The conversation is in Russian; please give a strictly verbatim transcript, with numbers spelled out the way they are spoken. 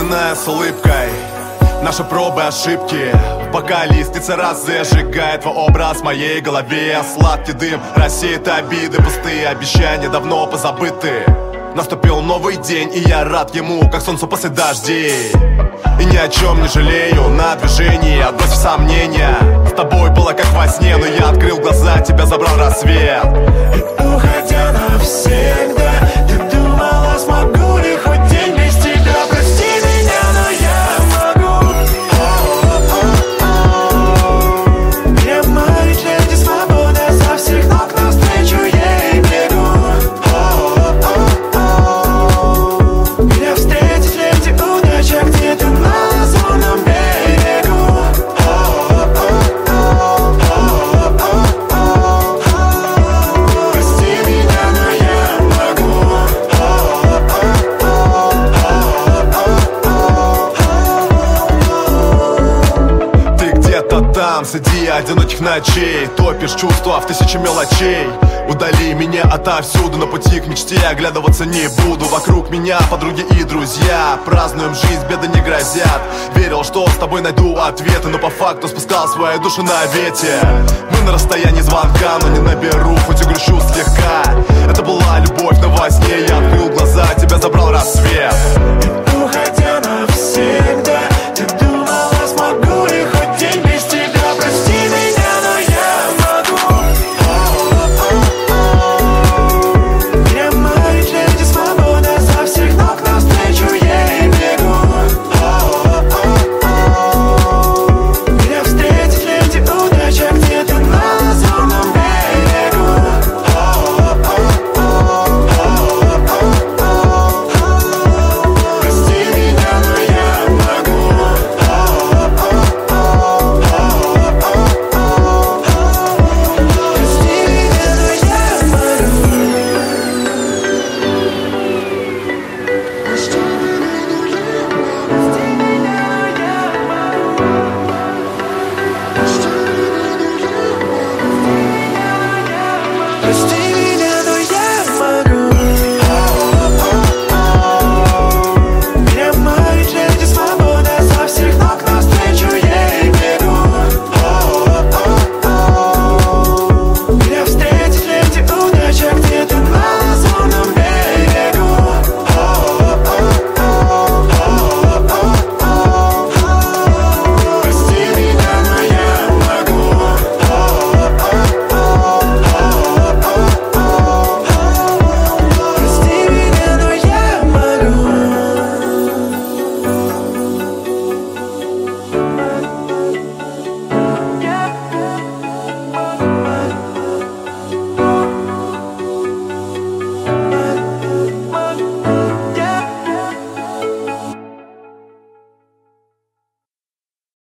Вспоминая с улыбкой наши пробы, ошибки. Пока лестница разжигает твой образ в моей голове. Сладкий дым рассеет обиды, пустые обещания давно позабыты. Наступил новый день, и я рад ему, как солнцу после дождей. И ни о чем не жалею на движении, отбросив сомнения. С тобой было как во сне, но я открыл глаза, тебя забрал рассвет. И уходя навсегда, ты думала, смогу ли хоть день без тебя. Прости меня, но я могу. Я в моей леди свобода, со всех ног навстречу ей бегу. Меня встретит леди удача где-то на лазурном берегу. Прости меня, но я могу. Ты где-то там, среди одиноких ночей, топишь чувства в тысячи мелочей. Удали меня отовсюду, на пути к мечте оглядываться не буду. Вокруг меня подруги и друзья, празднуем жизнь, беды не грозят. Верил, что с тобой найду ответы, но по факту спускал свою душу на ветер. Мы на расстоянии звонка, но не наберу, хоть и грущу слегка. Это была любовь, но во сне я открыл глаза, тебя забрал рассвет.